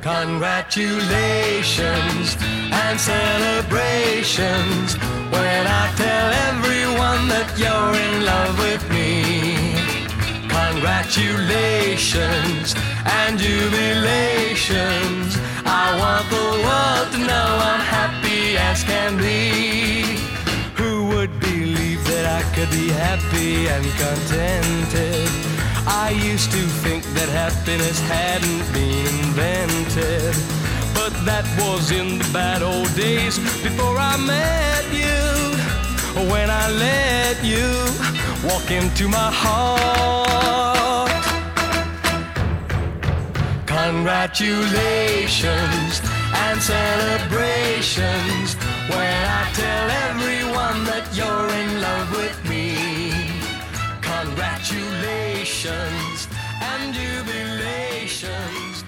Congratulations and celebrations when I tell everyone that you're in love with me. Congratulations and jubilations. I want the world to know I'm happy as can be. Who would believe that I could be happy and contented? I used to think that happiness hadn't been invented, but that was in the bad old days before I met you. When I let you walk into my heart. Congratulations and celebrations when I tell everyone that you're in love with me. Congratulations and jubilations.